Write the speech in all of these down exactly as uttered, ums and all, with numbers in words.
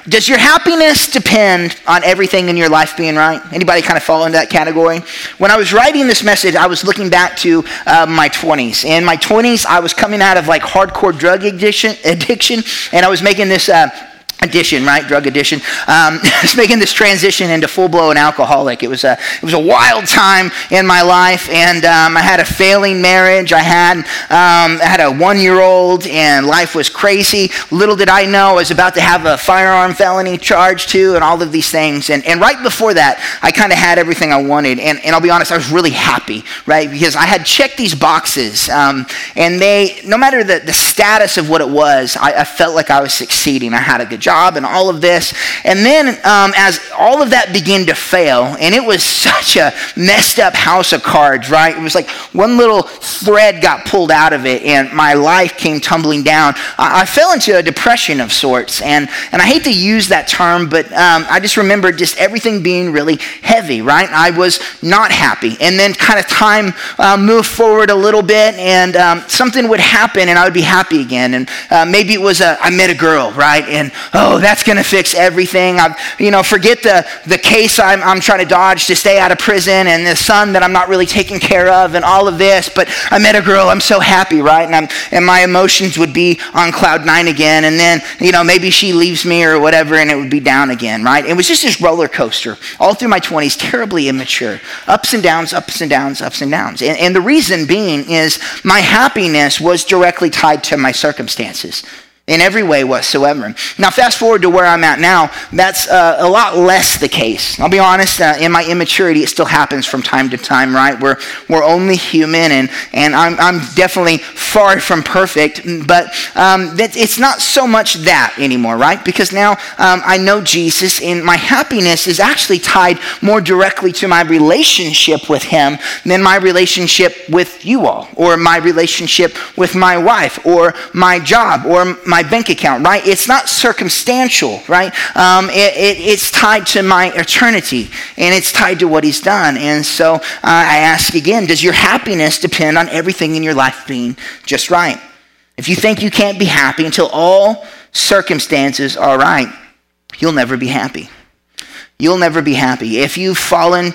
Does your happiness depend on everything in your life being right? Anybody kind of fall into that category? When I was writing this message, I was looking back to uh, my twenties. In my twenties, I was coming out of like hardcore drug addiction, addiction and I was making this... Uh, Addition, right? Drug addiction. Um, I was making this transition into full-blown alcoholic. It was a it was a wild time in my life, and um, I had a failing marriage. I had um, I had a one-year-old, and life was crazy. Little did I know I was about to have a firearm felony charge too, and all of these things. And and right before that, I kind of had everything I wanted. And and I'll be honest, I was really happy, right? Because I had checked these boxes, um, and they, no matter the the status of what it was, I, I felt like I was succeeding. I had a good job and all of this. And then um, as all of that began to fail, and it was such a messed up house of cards, right? It was like one little thread got pulled out of it and my life came tumbling down. I, I fell into a depression of sorts. And, and I hate to use that term, but um, I just remember just everything being really heavy, right? I was not happy. And then kind of time uh, moved forward a little bit, and um, something would happen and I would be happy again. And uh, maybe it was a, I met a girl, right? And oh, that's going to fix everything. I've, you know, forget the, the case I'm, I'm trying to dodge to stay out of prison, and the son that I'm not really taking care of, and all of this. But I met a girl. I'm so happy, right? And I'm, and my emotions would be on cloud nine again. And then, you know, maybe she leaves me or whatever, and it would be down again, right? It was just this roller coaster all through my twenties, terribly immature. Ups and downs, ups and downs, ups and downs. And, and the reason being is my happiness was directly tied to my circumstances. In every way whatsoever. Now, fast forward to where I'm at now, that's uh, a lot less the case. I'll be honest, uh, in my immaturity, it still happens from time to time, right? We're we're only human, and, and I'm, I'm definitely far from perfect, but um, that, it's not so much that anymore, right? Because now um, I know Jesus, and my happiness is actually tied more directly to my relationship with him than my relationship with you all, or my relationship with my wife, or my job, or my bank account, right? It's not circumstantial, right? Um, it, it, it's tied to my eternity, and it's tied to what he's done. And so uh, I ask again, does your happiness depend on everything in your life being just right? If you think you can't be happy until all circumstances are right, you'll never be happy. You'll never be happy. If you've fallen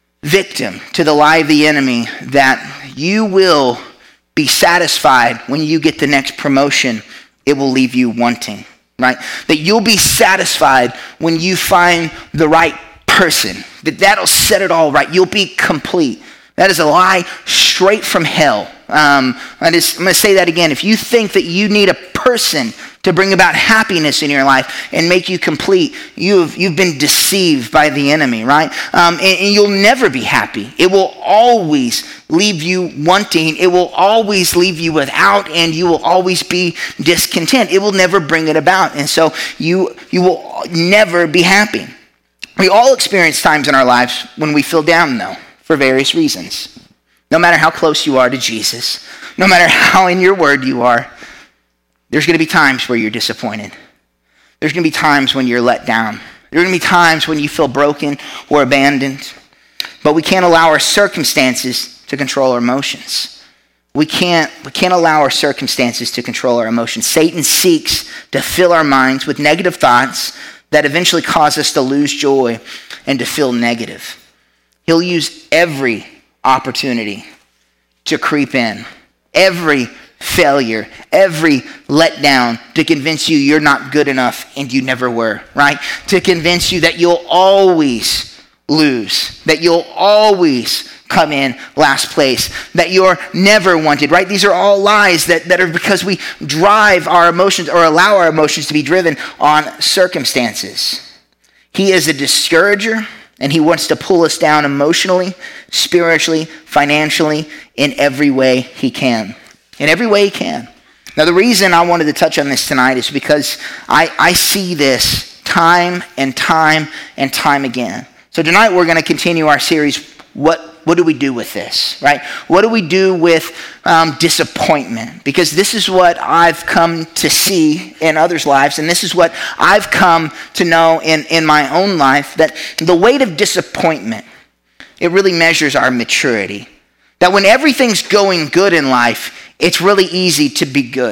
victim to the lie of the enemy that you will be satisfied when you get the next promotion, it will leave you wanting, right? That you'll be satisfied when you find the right person, that that'll set it all right. You'll be complete. That is a lie straight from hell. Um, I just, I'm going to say that again. If you think that you need a person to bring about happiness in your life and make you complete, you've, you've been deceived by the enemy, right? Um, and, and you'll never be happy. It will always leave you wanting. It will always leave you without, and you will always be discontent. It will never bring it about. And so you, you will never be happy. We all experience times in our lives when we feel down, though, for various reasons. No matter how close you are to Jesus, no matter how in your word you are, there's going to be times where you're disappointed. There's going to be times when you're let down. There are going to be times when you feel broken or abandoned. But we can't allow our circumstances to control our emotions. We can't, we can't allow our circumstances to control our emotions. Satan seeks to fill our minds with negative thoughts that eventually cause us to lose joy and to feel negative. He'll use every opportunity to creep in, every failure, every letdown to convince you you're not good enough and you never were, right? To convince you that you'll always lose, that you'll always come in last place, that you're never wanted, right? These are all lies that, that are because we drive our emotions or allow our emotions to be driven on circumstances. He is a discourager, and he wants to pull us down emotionally, spiritually, financially, in every way he can. In every way he can. Now, the reason I wanted to touch on this tonight is because I, I see this time and time and time again. So tonight we're going to continue our series, What What do we do with this, right? What do we do with um, disappointment? Because this is what I've come to see in others' lives, and this is what I've come to know in, in my own life, that the weight of disappointment, it really measures our maturity. That when everything's going good in life, it's really easy to be good.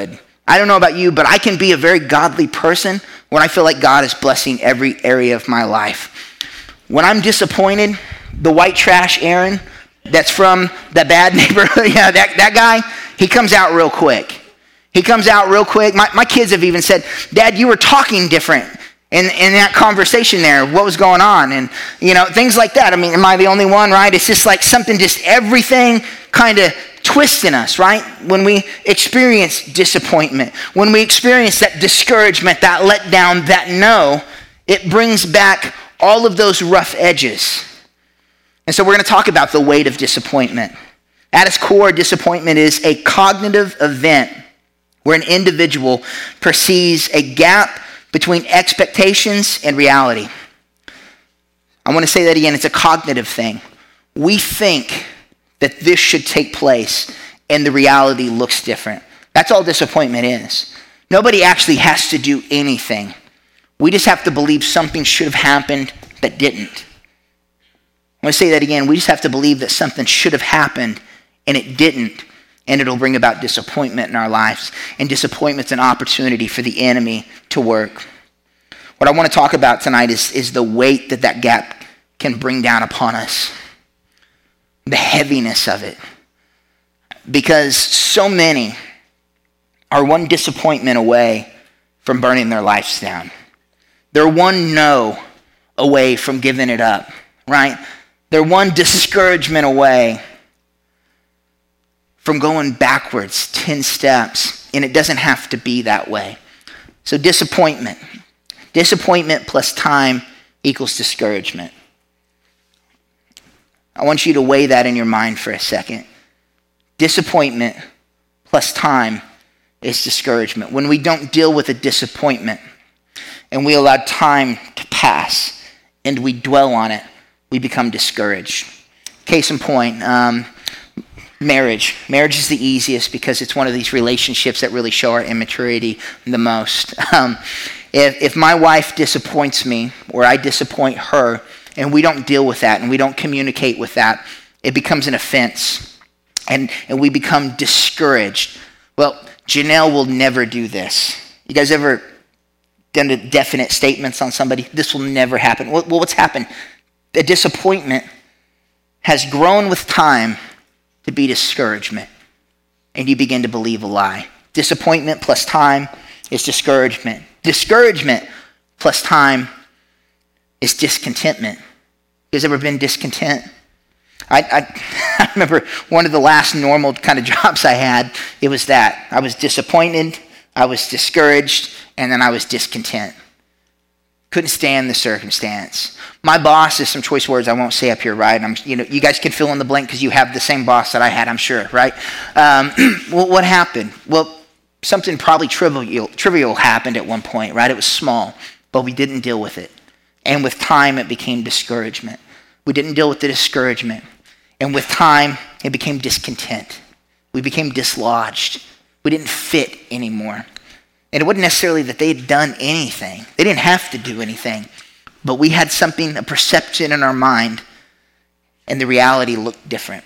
I don't know about you, but I can be a very godly person when I feel like God is blessing every area of my life. When I'm disappointed, the white trash Aaron that's from the bad neighborhood, yeah, that, that guy, he comes out real quick. He comes out real quick. My, my kids have even said, Dad, you were talking different in, in that conversation there. What was going on? And, you know, things like that. I mean, am I the only one, right? It's just like something, just everything kind of twists in us, right? When we experience disappointment, when we experience that discouragement, that letdown, that no, it brings back all of those rough edges. And so we're going to talk about the weight of disappointment. At its core, disappointment is a cognitive event where an individual perceives a gap between expectations and reality. I want to say that again. It's a cognitive thing. We think that this should take place, and the reality looks different. That's all disappointment is. Nobody actually has to do anything. We just have to believe something should have happened that didn't. I want to say that again. We just have to believe that something should have happened, and it didn't. And it'll bring about disappointment in our lives. And disappointment's an opportunity for the enemy to work. What I want to talk about tonight is, is the weight that that gap can bring down upon us. The heaviness of it. Because so many are one disappointment away from burning their lives down. They're one no away from giving it up, right? They're one discouragement away from going backwards ten steps, and it doesn't have to be that way. So disappointment. Disappointment plus time equals discouragement. I want you to weigh that in your mind for a second. Disappointment plus time is discouragement. When we don't deal with a disappointment and we allow time to pass and we dwell on it, we become discouraged. Case in point, um, Marriage. Marriage is the easiest because it's one of these relationships that really show our immaturity the most. Um, if, if my wife disappoints me or I disappoint her and we don't deal with that and we don't communicate with that, it becomes an offense and, and we become discouraged. Well, Janelle will never do this. You guys ever done definite statements on somebody? This will never happen. Well, what's happened? A disappointment has grown with time to be discouragement, and you begin to believe a lie. Disappointment plus time is discouragement. Discouragement plus time is discontentment. You guys ever been discontent? I, I, I remember one of the last normal kind of jobs I had, it was that. I was disappointed, I was discouraged, and then I was discontent. Couldn't stand the circumstance. My boss is some choice words I won't say up here, right? I'm, you know, you guys can fill in the blank because you have the same boss that I had, I'm sure, right? Um, well, what happened? Well, something probably trivial, trivial happened at one point, right? It was small, but we didn't deal with it. And with time, it became discouragement. We didn't deal with the discouragement. And with time, it became discontent. We became dislodged. We didn't fit anymore. And it wasn't necessarily that they had done anything. They didn't have to do anything. But we had something, a perception in our mind, and the reality looked different.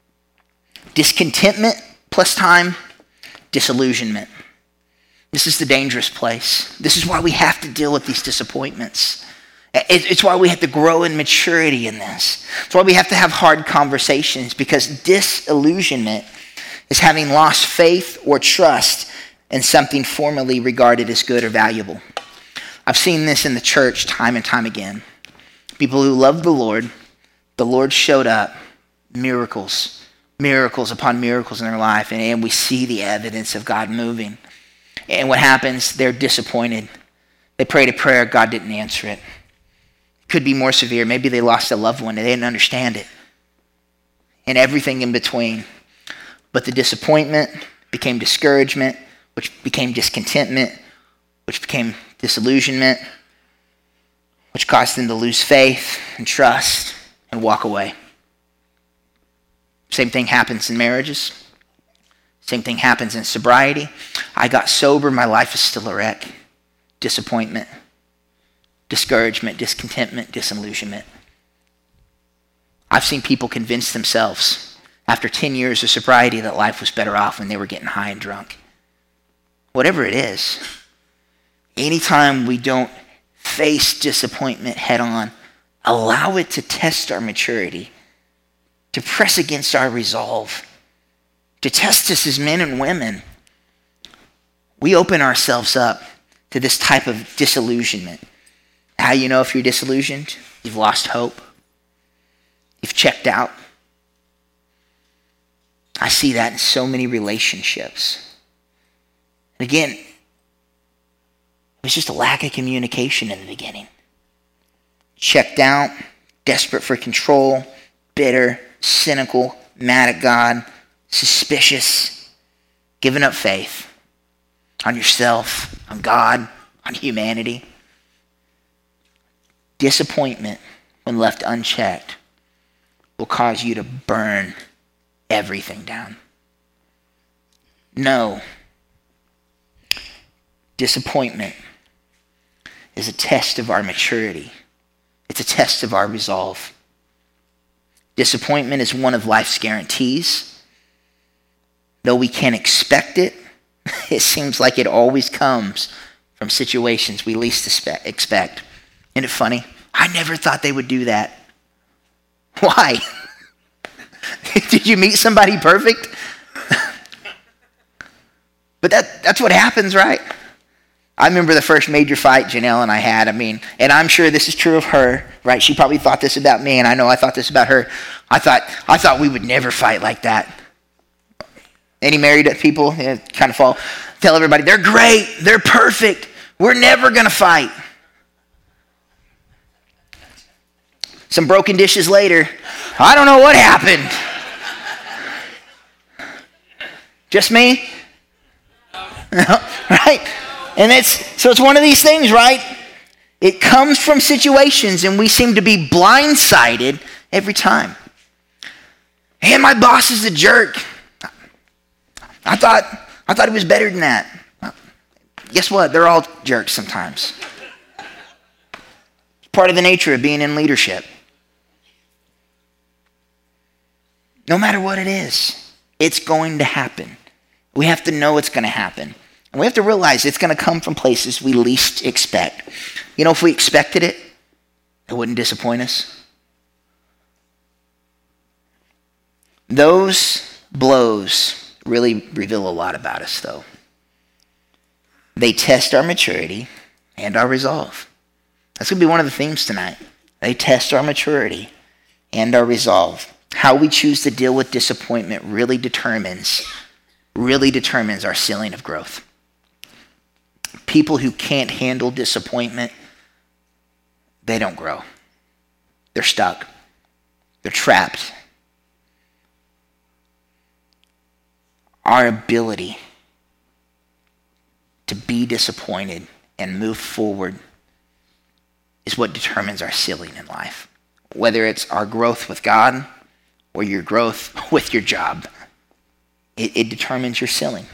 Discontentment plus time, disillusionment. This is the dangerous place. This is why we have to deal with these disappointments. It's why we have to grow in maturity in this. It's why we have to have hard conversations, because disillusionment is having lost faith or trust in something formerly regarded as good or valuable. I've seen this in the church time and time again. People who loved the Lord, the Lord showed up, miracles, miracles upon miracles in their life, and, and we see the evidence of God moving. And what happens? They're disappointed. They prayed a prayer, God didn't answer it. Could be more severe. Maybe they lost a loved one and they didn't understand it. And everything in between. But the disappointment became discouragement, which became discontentment, which became disillusionment, which caused them to lose faith and trust and walk away. Same thing happens in marriages. Same thing happens in sobriety. I got sober, my life is still a wreck. Disappointment, discouragement, discontentment, disillusionment. I've seen people convince themselves after ten years of sobriety that life was better off when they were getting high and drunk. whatever it is, anytime we don't face disappointment head on, allow it to test our maturity, to press against our resolve, to test us as men and women. We open ourselves up to this type of disillusionment. How you know if you're disillusioned? You've lost hope. You've checked out. I see that in so many relationships. And again, it was just a lack of communication in the beginning. Checked out, desperate for control, bitter, cynical, mad at God, suspicious, giving up faith on yourself, on God, on humanity. Disappointment, when left unchecked, will cause you to burn everything down. No. Disappointment is a test of our maturity. It's a test of our resolve. Disappointment is one of life's guarantees. Though we can't expect it, it seems like it always comes from situations we least expect. Isn't it funny? I never thought they would do that. Why? Did you meet somebody perfect? But that, that's what happens, right? I remember the first major fight Janelle and I had. I mean, and I'm sure this is true of her, right? She probably thought this about me, and I know I thought this about her. I thought I thought we would never fight like that. Any married people, you know, kind of fall, tell everybody, they're great, they're perfect, we're never going to fight. Some broken dishes later, I don't know what happened. Just me? Right? And it's, so it's one of these things, right? It comes from situations and we seem to be blindsided every time. And my boss is a jerk. I thought I thought he was better than that. Guess what? They're all jerks sometimes. It's part of the nature of being in leadership. No matter what it is, it's going to happen. We have to know it's going to happen. And we have to realize it's going to come from places we least expect. You know, if we expected it, it wouldn't disappoint us. Those blows really reveal a lot about us, though. They test our maturity and our resolve. That's going to be one of the themes tonight. They test our maturity and our resolve. How we choose to deal with disappointment really determines, really determines our ceiling of growth. People who can't handle disappointment, they don't grow. They're stuck. They're trapped. Our ability to be disappointed and move forward is what determines our ceiling in life. Whether it's our growth with God or your growth with your job, it, it determines your ceiling.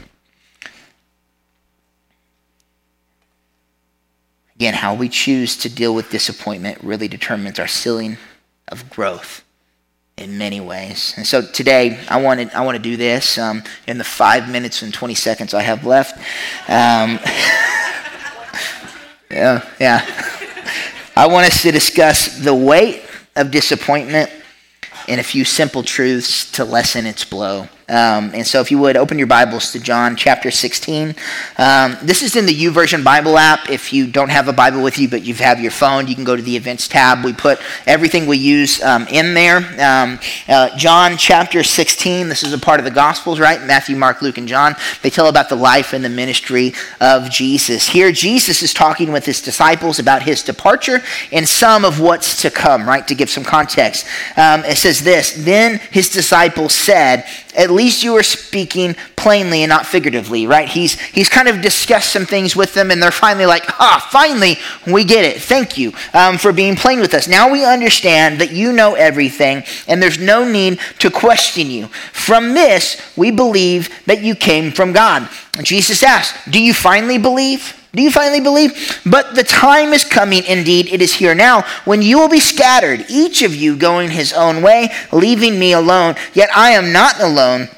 Again, how we choose to deal with disappointment really determines our ceiling of growth in many ways. And so today, I want to I want to do this um, in the five minutes and twenty seconds I have left. Um, yeah, yeah. I want us to discuss the weight of disappointment and a few simple truths to lessen its blow. Um, and so if you would, open your Bibles to John chapter sixteen. Um, this is in the YouVersion Bible app. If you don't have a Bible with you, but you have your phone, you can go to the events tab. We put everything we use um, in there. Um, uh, John chapter sixteen, this is a part of the Gospels, right? Matthew, Mark, Luke, and John. They tell about the life and the ministry of Jesus. Here, Jesus is talking with his disciples about his departure and some of what's to come, right? To give some context. Um, it says this, then his disciples said, at least you are speaking plainly and not figuratively, right? He's he's kind of discussed some things with them, and they're finally like, ah, finally, we get it. Thank you um, for being plain with us. Now we understand that you know everything, and there's no need to question you. From this, we believe that you came from God. And Jesus asked, do you finally believe? Do you finally believe? But the time is coming, indeed, it is here now, when you will be scattered, each of you going his own way, leaving me alone. Yet I am not alone,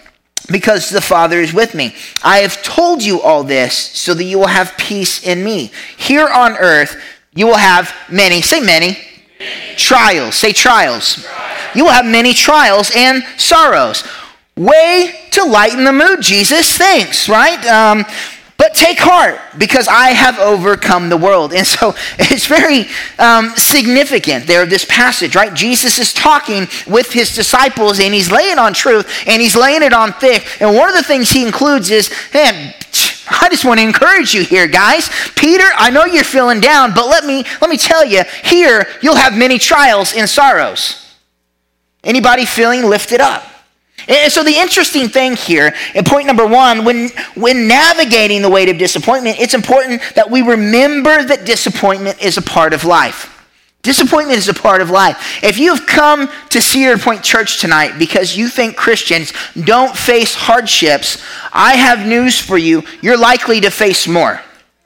because the Father is with me. I have told you all this so that you will have peace in me. Here on earth, you will have many, say many, many. trials, say trials. trials. You will have many trials and sorrows. Way to lighten the mood, Jesus, thanks, right? Um, But take heart, because I have overcome the world. And so it's very um, significant there, this passage, right? Jesus is talking with his disciples, and he's laying on truth, and he's laying it on thick. And one of the things he includes is, man, I just want to encourage you here, guys. Peter, I know you're feeling down, but let me, let me tell you, here you'll have many trials and sorrows. Anybody feeling lifted up? And so the interesting thing here, in point number one, when, when navigating the weight of disappointment, it's important that we remember that disappointment is a part of life. Disappointment is a part of life. If you've come to Cedar Point Church tonight because you think Christians don't face hardships, I have news for you. You're likely to face more.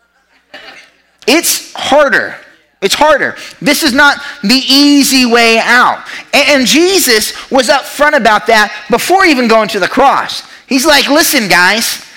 It's harder. It's harder. This is not the easy way out. And Jesus was upfront about that before even going to the cross. He's like, listen, guys,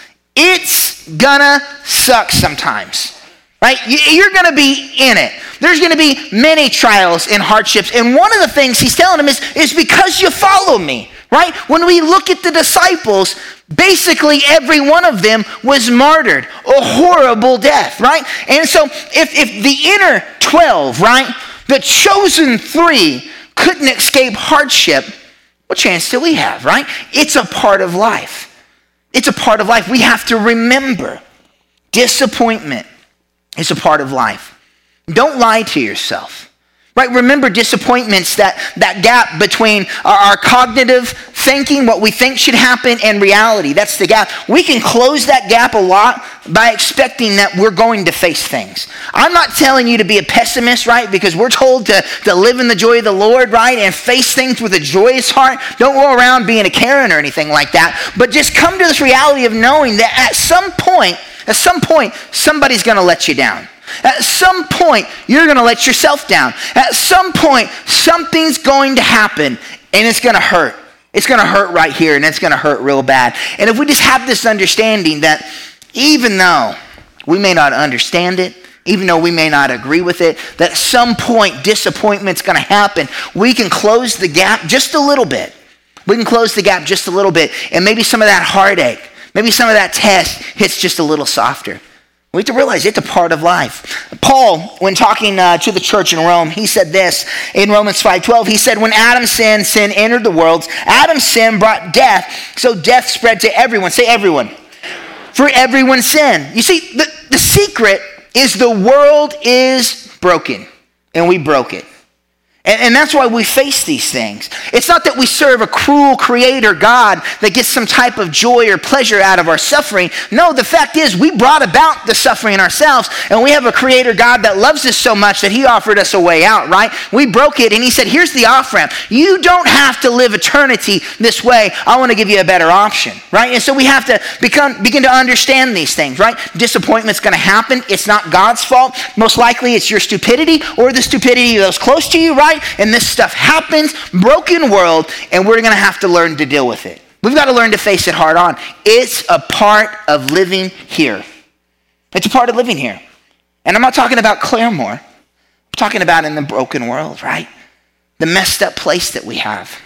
it's gonna suck sometimes, right? You're gonna be in it. There's gonna be many trials and hardships. And one of the things he's telling them is, is because you follow me, right? When we look at the disciples, basically every one of them was martyred, a horrible death, right? And so if, if the inner twelve, right, the chosen three couldn't escape hardship, what chance do we have, right? It's a part of life. It's a part of life. We have to remember disappointment is a part of life. Don't lie to yourself. Right? Remember disappointments, that, that gap between our, our cognitive thinking, what we think should happen, and reality. That's the gap. We can close that gap a lot by expecting that we're going to face things. I'm not telling you to be a pessimist, right? Because we're told to, to live in the joy of the Lord, right? And face things with a joyous heart. Don't go around being a Karen or anything like that. But just come to this reality of knowing that at some point, at some point, somebody's going to let you down. At some point, you're going to let yourself down. At some point, something's going to happen, and it's going to hurt. It's going to hurt right here, and it's going to hurt real bad. And if we just have this understanding that even though we may not understand it, even though we may not agree with it, that at some point disappointment's going to happen, we can close the gap just a little bit. We can close the gap just a little bit, and maybe some of that heartache, maybe some of that test hits just a little softer. We have to realize it's a part of life. Paul, when talking uh, to the church in Rome, he said this in Romans five twelve. He said, when Adam sinned, sin entered the world. Adam's sin brought death, so death spread to everyone. Say everyone. For everyone's sin. You see, the, the secret is the world is broken, and we broke it. And, and that's why we face these things. It's not that we serve a cruel creator God that gets some type of joy or pleasure out of our suffering. No, the fact is we brought about the suffering ourselves, and we have a creator God that loves us so much that he offered us a way out, right? We broke it, and he said, here's the off-ramp. You don't have to live eternity this way. I want to give you a better option, right? And so we have to become begin to understand these things, right? Disappointment's going to happen. It's not God's fault. Most likely it's your stupidity or the stupidity of those close to you, right? And this stuff happens, broken world, and we're going to have to learn to deal with it. We've got to learn to face it hard on. It's a part of living here. It's a part of living here. And I'm not talking about Claremore. I'm talking about in the broken world, right? The messed up place that we have.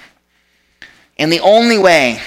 And the only way,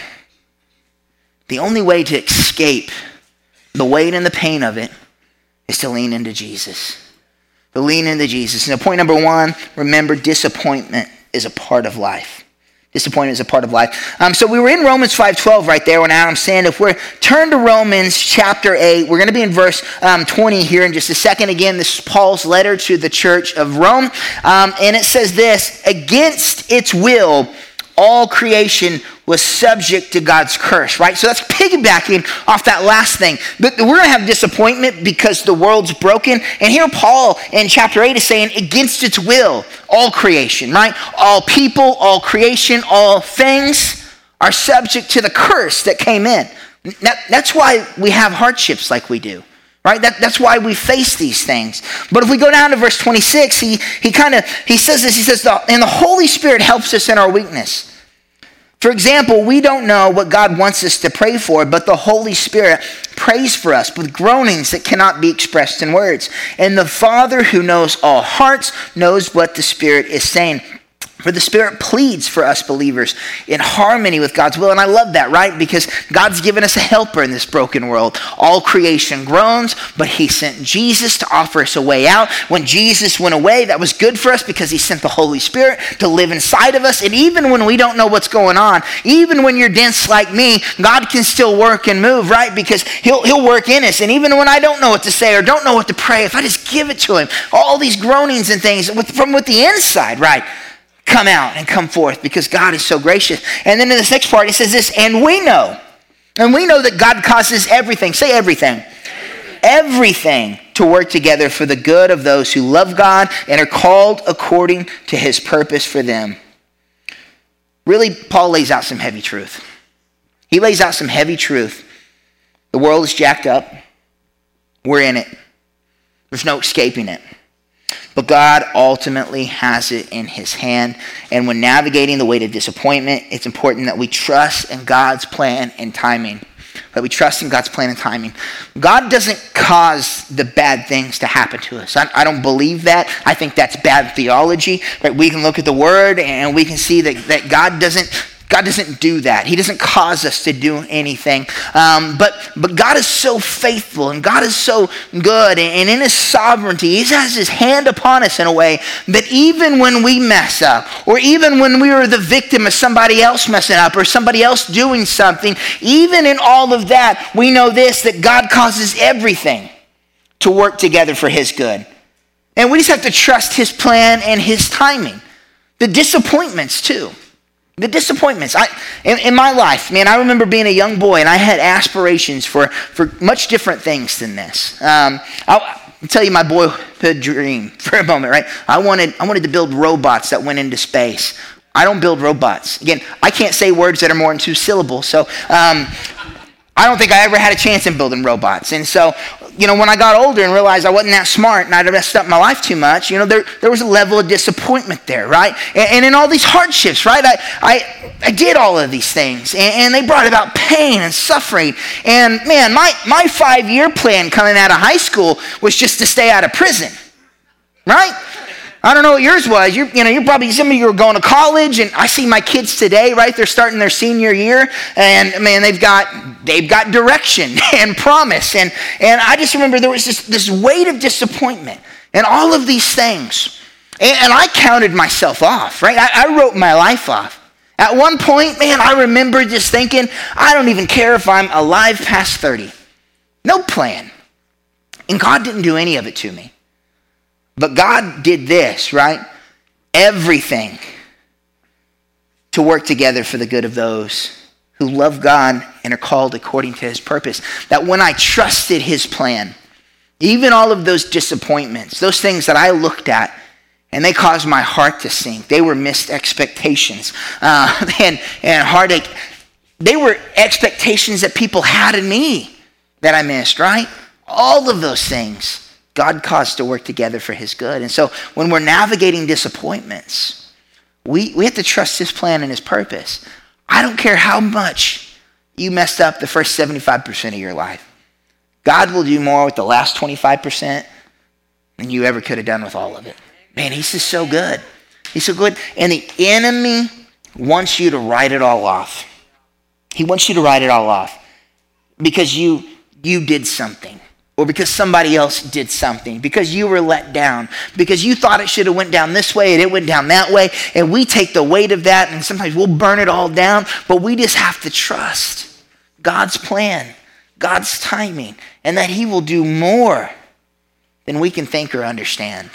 the only way to escape the weight and the pain of it is to lean into Jesus. To lean into Jesus. And point number one, remember disappointment is a part of life. Disappointment is a part of life. Um, so we were in Romans five twelve right there when Adam sinned. If we turn to Romans chapter eight, we're going to be in verse um, twenty here in just a second. Again, this is Paul's letter to the church of Rome. Um, and it says this, against its will, all creation was subject to God's curse, right? So that's piggybacking off that last thing. But we're going to have disappointment because the world's broken. And here Paul in chapter eight is saying, against its will, all creation, right? All people, all creation, all things are subject to the curse that came in. That, that's why we have hardships like we do. Right? That, that's why we face these things. But if we go down to verse twenty-six, he, he kind of, he says this, he says, and the Holy Spirit helps us in our weakness. For example, we don't know what God wants us to pray for, but the Holy Spirit prays for us with groanings that cannot be expressed in words. And the Father who knows all hearts knows what the Spirit is saying. For the Spirit pleads for us believers in harmony with God's will. And I love that, right? Because God's given us a helper in this broken world. All creation groans, but he sent Jesus to offer us a way out. When Jesus went away, that was good for us because he sent the Holy Spirit to live inside of us. And even when we don't know what's going on, even when you're dense like me, God can still work and move, right? Because he'll, he'll work in us. And even when I don't know what to say or don't know what to pray, if I just give it to him, all these groanings and things with, from with the inside, right? Come out and come forth because God is so gracious. And then in this next part, it says this, and we know, and we know that God causes everything, say everything, everything to work together for the good of those who love God and are called according to his purpose for them. Really, Paul lays out some heavy truth. He lays out some heavy truth. The world is jacked up. We're in it. There's no escaping it. But God ultimately has it in his hand. And when navigating the way to disappointment, it's important that we trust in God's plan and timing. That we trust in God's plan and timing. God doesn't cause the bad things to happen to us. I, I don't believe that. I think that's bad theology. Right? We can look at the word and we can see that, that God doesn't God doesn't do that. He doesn't cause us to do anything. Um, but, but God is so faithful and God is so good. And in his sovereignty, he has his hand upon us in a way that even when we mess up, or even when we are the victim of somebody else messing up, or somebody else doing something, even in all of that, we know this, that God causes everything to work together for his good. And we just have to trust his plan and his timing. The disappointments too. The disappointments. I, in, in my life, man, I remember being a young boy and I had aspirations for, for much different things than this. Um, I'll, I'll tell you my boyhood dream for a moment, right? I wanted, I wanted to build robots that went into space. I don't build robots. Again, I can't say words that are more than two syllables. So um, I don't think I ever had a chance in building robots. And so, you know, when I got older and realized I wasn't that smart and I'd messed up my life too much, you know, there, there was a level of disappointment there, right? And, and in all these hardships, right? I, I, I did all of these things and, and they brought about pain and suffering. And man, my, my five-year plan coming out of high school was just to stay out of prison, right? I don't know what yours was. You're, you know, you're probably, some of you are going to college, and I see my kids today, right? They're starting their senior year, and man, they've got they've got direction and promise, and and I just remember there was this this weight of disappointment and all of these things, and, and I counted myself off, right? I, I wrote my life off. At one point, man, I remember just thinking, I don't even care if I'm alive past thirty. No plan, and God didn't do any of it to me. But God did this, right? Everything to work together for the good of those who love God and are called according to his purpose. That when I trusted his plan, even all of those disappointments, those things that I looked at, and they caused my heart to sink. They were missed expectations uh, and, and heartache. They were expectations that people had in me that I missed, right? All of those things God caused to work together for his good. And so when we're navigating disappointments, we, we have to trust his plan and his purpose. I don't care how much you messed up the first seventy-five percent of your life. God will do more with the last twenty-five percent than you ever could have done with all of it. Man, he's just so good. He's so good. And the enemy wants you to write it all off. He wants you to write it all off because you you did something. Or because somebody else did something, because you were let down, because you thought it should have went down this way and it went down that way, and we take the weight of that and sometimes we'll burn it all down, but we just have to trust God's plan, God's timing, and that he will do more than we can think or understand.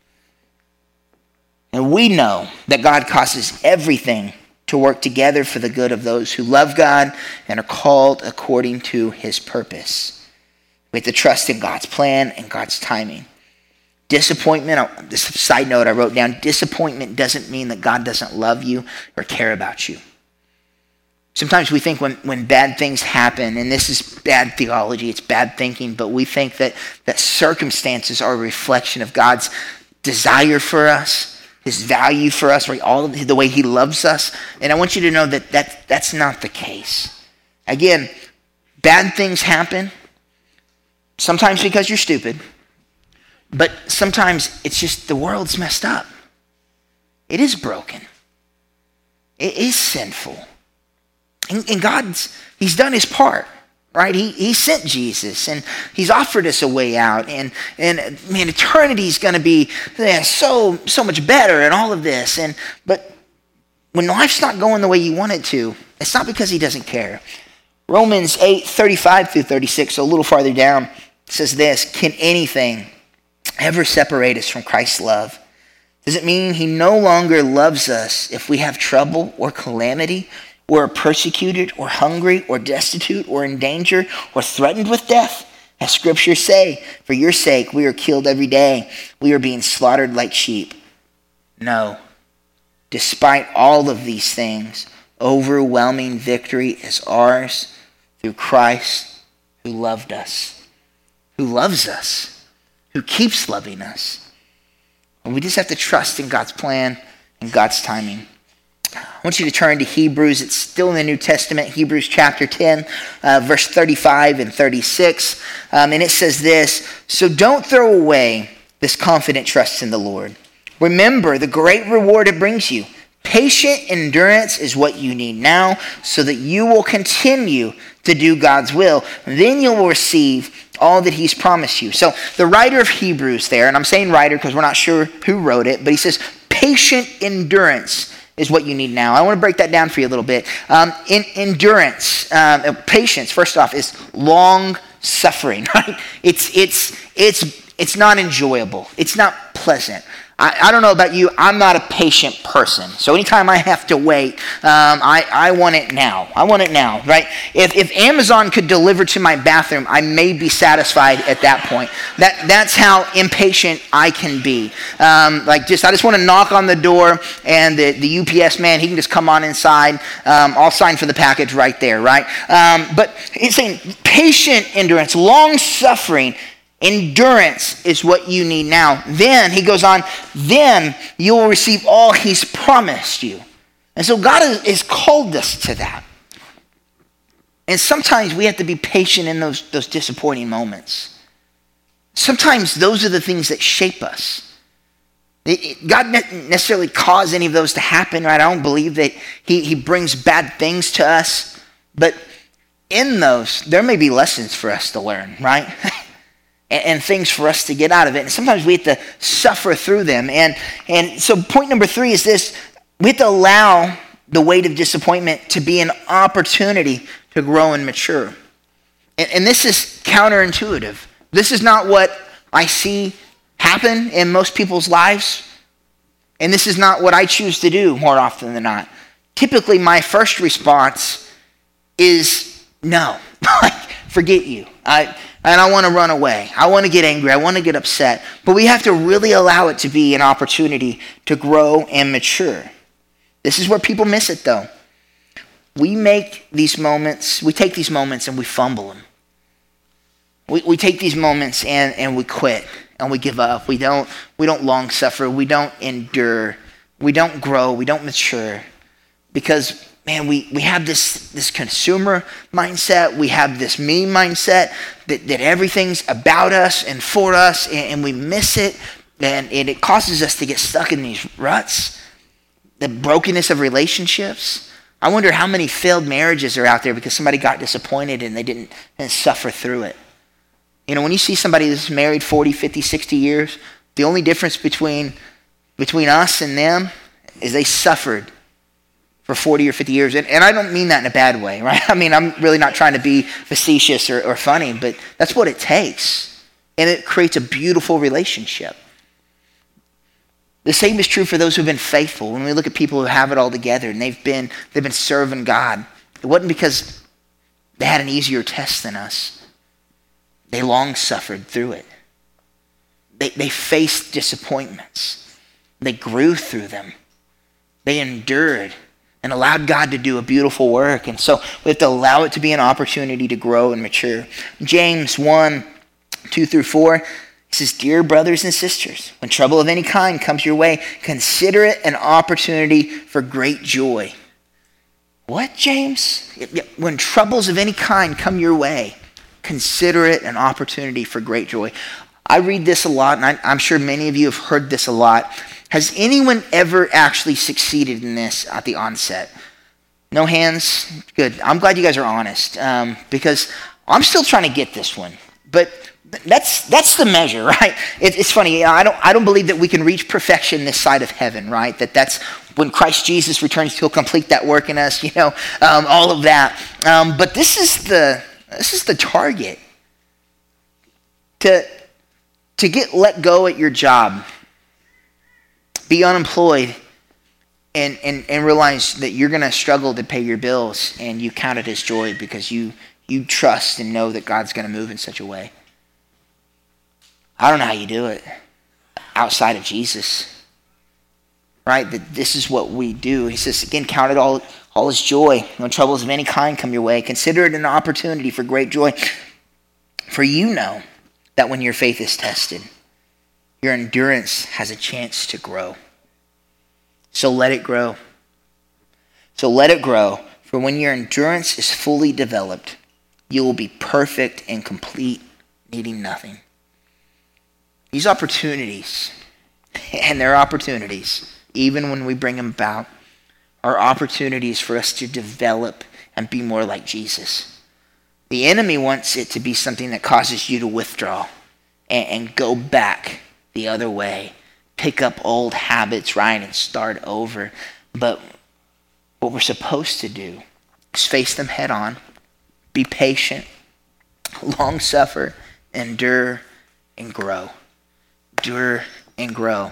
And we know that God causes everything to work together for the good of those who love God and are called according to his purpose. We have to trust in God's plan and God's timing. Disappointment, this side note I wrote down, disappointment doesn't mean that God doesn't love you or care about you. Sometimes we think when, when bad things happen, and this is bad theology, it's bad thinking, but we think that, that circumstances are a reflection of God's desire for us his value for us, right? All of the way he loves us. And I want you to know that, that that's not the case. Again, bad things happen, sometimes because you're stupid, but sometimes it's just the world's messed up. It is broken. It is sinful. And, and God's, he's done his part. Right? He he sent Jesus, and he's offered us a way out, and and man, eternity is going to be yeah, so so much better, and all of this. And but when life's not going the way you want it to, it's not because he doesn't care. Romans eight thirty-five through thirty-six, so a little farther down, says this: can anything ever separate us from Christ's love? Does it mean he no longer loves us if we have trouble or calamity, or are persecuted, or hungry, or destitute, or in danger, or threatened with death? As scriptures say, for your sake we are killed every day. We are being slaughtered like sheep. No. Despite all of these things, overwhelming victory is ours through Christ who loved us, who loves us, who keeps loving us. And we just have to trust in God's plan and God's timing. I want you to turn to Hebrews. It's still in the New Testament, Hebrews chapter ten, uh, verse thirty-five and thirty-six. Um, and it says this: so don't throw away this confident trust in the Lord. Remember the great reward it brings you. Patient endurance is what you need now, so that you will continue to do God's will. Then you will receive all that he's promised you. So the writer of Hebrews there, and I'm saying writer because we're not sure who wrote it, but he says patient endurance is what you need now. I want to break that down for you a little bit. Um, in, endurance, um, patience, first off, is long suffering, right? It's it's it's it's not enjoyable. It's not pleasant. I, I don't know about you. I'm not a patient person. So anytime I have to wait, um, I, I want it now. I want it now, right? If if Amazon could deliver to my bathroom, I may be satisfied at that point. That That's how impatient I can be. Um, like just, I just want to knock on the door, and the, the U P S man, he can just come on inside. Um, I'll sign for the package right there, right? Um, but he's saying patient endurance, long suffering, endurance is what you need now. Then, he goes on, then you will receive all he's promised you. And so God has, has called us to that. And sometimes we have to be patient in those, those disappointing moments. Sometimes those are the things that shape us. It, it, God didn't necessarily cause any of those to happen, right? I don't believe that he, he brings bad things to us. But in those, there may be lessons for us to learn, right? And things for us to get out of it. And sometimes we have to suffer through them. And and so point number three is this: we have to allow the weight of disappointment to be an opportunity to grow and mature. And, and this is counterintuitive. This is not what I see happen in most people's lives. And this is not what I choose to do more often than not. Typically, my first response is no. Like, forget you. I And I want to run away. I want to get angry. I want to get upset. But we have to really allow it to be an opportunity to grow and mature. This is where people miss it, though. We make these moments, we take these moments and we fumble them. We, we take these moments and, and we quit and we give up. We don't, we don't long suffer. We don't endure. We don't grow. We don't mature. Because man, we, we have this, this consumer mindset. We have this me mindset that, that everything's about us and for us, and, and we miss it. And, and it causes us to get stuck in these ruts. The brokenness of relationships. I wonder how many failed marriages are out there because somebody got disappointed and they didn't and suffer through it. You know, when you see somebody that's married forty, fifty, sixty years, the only difference between, between us and them is they suffered for forty or fifty years. And, and I don't mean that in a bad way, right? I mean, I'm really not trying to be facetious or, or funny, but that's what it takes. And it creates a beautiful relationship. The same is true for those who've been faithful. When we look at people who have it all together and they've been, they've been serving God, it wasn't because they had an easier test than us. They long suffered through it. They, they faced disappointments. They grew through them. They endured and allowed God to do a beautiful work. And so we have to allow it to be an opportunity to grow and mature. James one, two through four, he It says, dear brothers and sisters, when trouble of any kind comes your way, consider it an opportunity for great joy. What, James? When troubles of any kind come your way, consider it an opportunity for great joy. I read this a lot, and I, I'm sure many of you have heard this a lot. Has anyone ever actually succeeded in this at the onset? No hands? Good. I'm glad you guys are honest, um, because I'm still trying to get this one. But that's that's the measure, right? It, it's funny. I don't I don't believe that we can reach perfection this side of heaven, right? That that's when Christ Jesus returns, he'll complete that work in us, you know, um, all of that. Um, but this is the this is the target. To to get let go at your job, be unemployed, and and and realize that you're going to struggle to pay your bills, and you count it as joy because you you trust and know that God's going to move in such a way. I don't know how you do it outside of Jesus, right? That this is what we do. He says, again, count it all, all as joy when troubles of any kind come your way. Consider it an opportunity for great joy. For you know that when your faith is tested, your endurance has a chance to grow. So let it grow. So let it grow. For when your endurance is fully developed, you will be perfect and complete, needing nothing. These opportunities, and they're opportunities, even when we bring them about, are opportunities for us to develop and be more like Jesus. The enemy wants it to be something that causes you to withdraw and, and go back the other way, pick up old habits, right, and start over. But what we're supposed to do is face them head on, be patient, long suffer, endure, and grow. Endure and grow.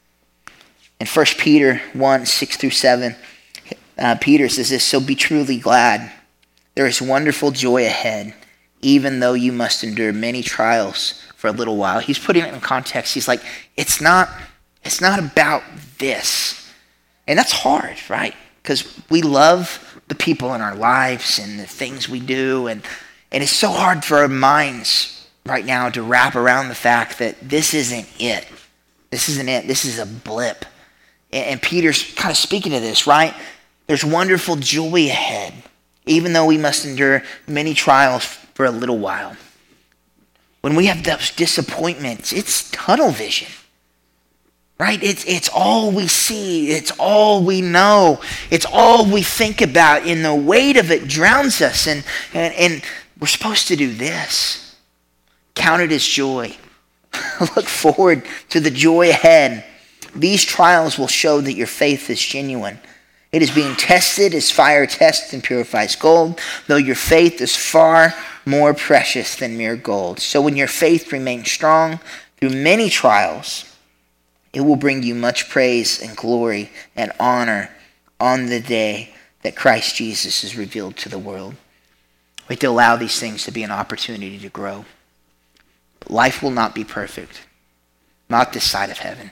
In First Peter one, six through seven, uh, Peter says this, so be truly glad. There is wonderful joy ahead, even though you must endure many trials for a little while. He's putting it in context. He's like, it's not, it's not about this. And that's hard, right? Because we love the people in our lives and the things we do. And, and it's so hard for our minds right now to wrap around the fact that this isn't it. This isn't it. This is a blip. And, and Peter's kind of speaking to this, right? There's wonderful joy ahead, even though we must endure many trials for a little while. When we have those disappointments, it's tunnel vision, right? It's, it's all we see. It's all we know. It's all we think about, and the weight of it drowns us. And, and, and we're supposed to do this. Count it as joy. Look forward to the joy ahead. These trials will show that your faith is genuine. It is being tested as fire tests and purifies gold, though your faith is far more precious than mere gold. So when your faith remains strong through many trials, it will bring you much praise and glory and honor on the day that Christ Jesus is revealed to the world. We have to allow these things to be an opportunity to grow. Life will not be perfect, not this side of heaven.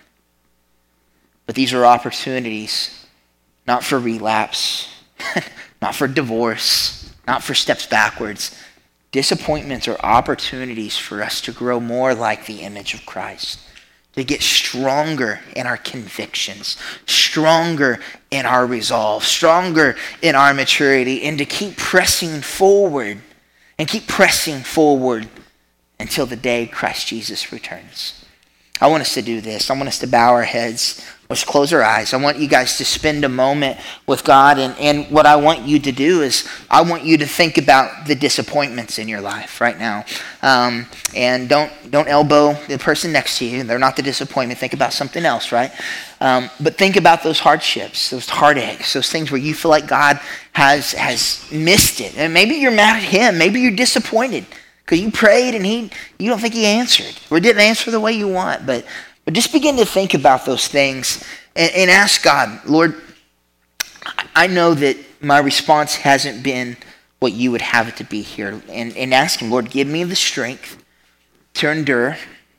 But these are opportunities, not for relapse, not for divorce, not for steps backwards. Disappointments are opportunities for us to grow more like the image of Christ, to get stronger in our convictions, stronger in our resolve, stronger in our maturity, and to keep pressing forward and keep pressing forward until the day Christ Jesus returns. I want us to do this. I want us to bow our heads. Let's close our eyes. I want you guys to spend a moment with God. And, and what I want you to do is I want you to think about the disappointments in your life right now. Um, and don't don't elbow the person next to you. They're not the disappointment. Think about something else, right? Um, but think about those hardships, those heartaches, those things where you feel like God has, has missed it. And maybe you're mad at him. Maybe you're disappointed because you prayed and he you don't think he answered or didn't answer the way you want. But But just begin to think about those things and, and ask God, Lord, I know that my response hasn't been what you would have it to be here. And, and ask him, Lord, give me the strength to endure.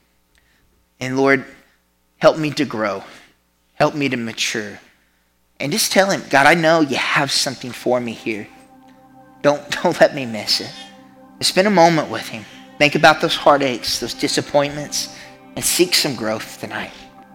And Lord, help me to grow. Help me to mature. And just tell him, God, I know you have something for me here. Don't, don't let me miss it. Spend a moment with him. Think about those heartaches, those disappointments. and seek some growth tonight.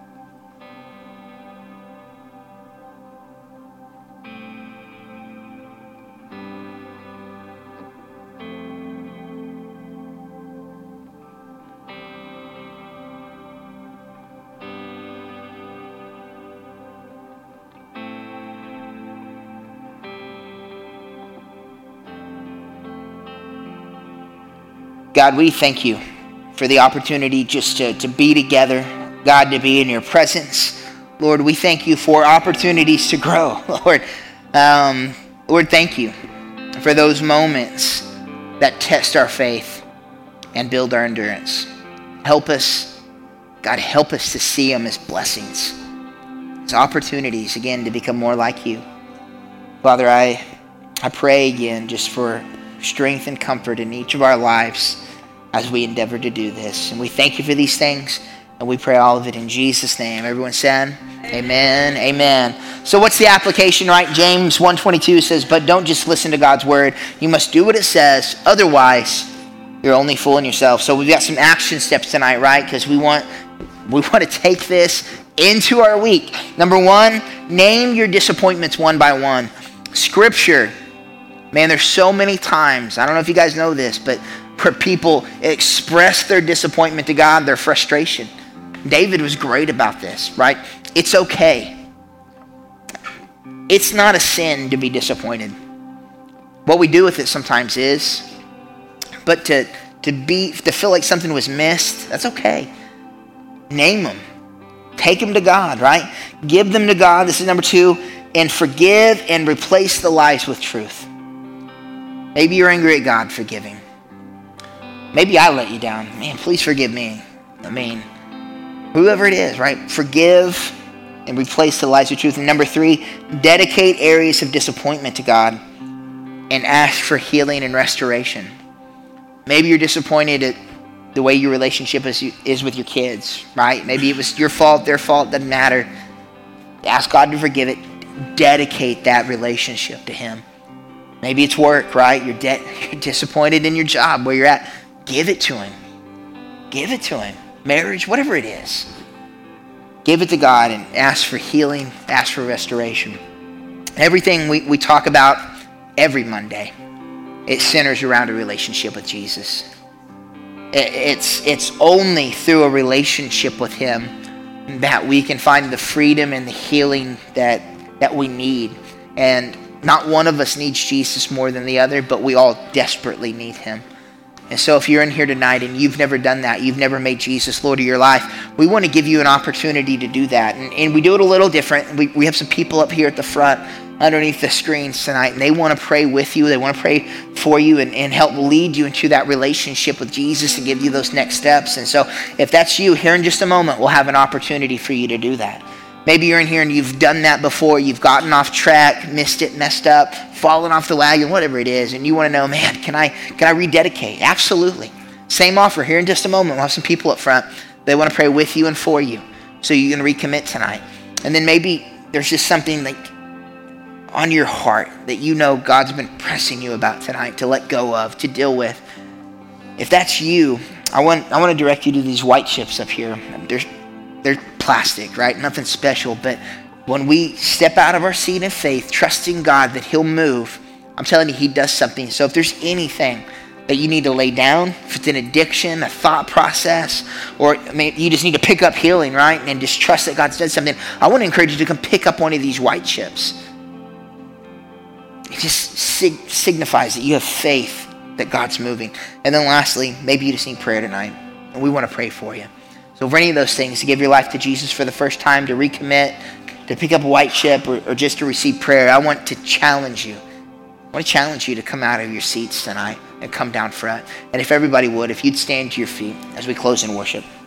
God, we thank you for the opportunity just to, to be together, God, to be in your presence. Lord, we thank you for opportunities to grow. Lord, um, Lord, thank you for those moments that test our faith and build our endurance. Help us, God, help us to see them as blessings, as opportunities, again, to become more like you. Father, I, I pray again just for strength and comfort in each of our lives as we endeavor to do this. And we thank you for these things, and we pray all of it in Jesus' name. Everyone said, amen, amen. So what's the application, right? James one twenty-two says, but don't just listen to God's word. You must do what it says. Otherwise, you're only fooling yourself. So we've got some action steps tonight, right? Because we want, we want to take this into our week. Number one, name your disappointments one by one. Scripture. Man, there's so many times, I don't know if you guys know this, but where people express their disappointment to God, their frustration. David was great about this, right? It's okay. It's not a sin to be disappointed. What we do with it sometimes is, but to, to be, to feel like something was missed, that's okay. Name them. Take them to God, right? Give them to God. This is number two. And forgive and replace the lies with truth. Maybe you're angry at God for giving. Maybe I let you down. Man, please forgive me. I mean, whoever it is, right? Forgive and replace the lies with truth. And number three, dedicate areas of disappointment to God and ask for healing and restoration. Maybe you're disappointed at the way your relationship is, is with your kids, right? Maybe it was your fault, their fault, doesn't matter. Ask God to forgive it. Dedicate that relationship to Him. Maybe it's work, right? You're, de- you're disappointed in your job where you're at. Give it to Him. Give it to Him. Marriage, whatever it is. Give it to God and ask for healing, ask for restoration. Everything we, we talk about every Monday, it centers around a relationship with Jesus. It, it's, it's only through a relationship with Him that we can find the freedom and the healing that, that we need. And not one of us needs Jesus more than the other, but we all desperately need Him. And so if you're in here tonight and you've never done that, you've never made Jesus Lord of your life, we want to give you an opportunity to do that. And, and we do it a little different. We, we have some people up here at the front underneath the screens tonight, and they want to pray with you. They want to pray for you and, and help lead you into that relationship with Jesus and give you those next steps. And so if that's you, here in just a moment, we'll have an opportunity for you to do that. Maybe you're in here and you've done that before. You've gotten off track, missed it, messed up, fallen off the wagon, whatever it is. And you want to know, man, can I can I rededicate? Absolutely. Same offer here in just a moment. We'll have some people up front. They want to pray with you and for you. So you can recommit tonight. And then maybe there's just something like on your heart that you know God's been pressing you about tonight to let go of, to deal with. If that's you, I want I want to direct you to these white chips up here. There's They're plastic, right? Nothing special. But when we step out of our seat in faith, trusting God that He'll move, I'm telling you, He does something. So if there's anything that you need to lay down, if it's an addiction, a thought process, or I mean, you just need to pick up healing, right? And just trust that God's done something. I want to encourage you to come pick up one of these white chips. It just sig- signifies that you have faith that God's moving. And then lastly, maybe you just need prayer tonight, and we want to pray for you. So for any of those things, to give your life to Jesus for the first time, to recommit, to pick up a white chip, or, or just to receive prayer, I want to challenge you. I want to challenge you to come out of your seats tonight and come down front. And if everybody would, if you'd stand to your feet as we close in worship.